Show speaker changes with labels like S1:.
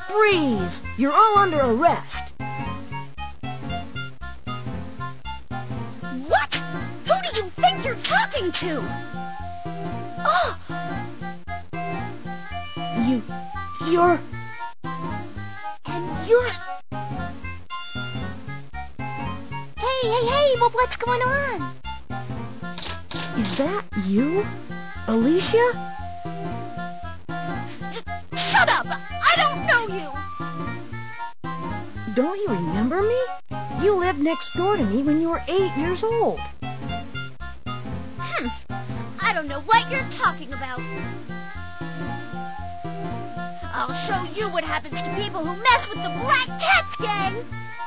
S1: Freeze! You're all under arrest.
S2: What? Who do you think you're talking to? Oh!
S1: You're...
S2: And you're... Hey, what's going on?
S1: Is that you? Alicia?
S2: Shut up! I don't know you!
S1: Don't you remember me? You lived next door to me when you were 8 years old.
S2: I don't know what you're talking about. I'll show you what happens to people who mess with the Black Cats gang!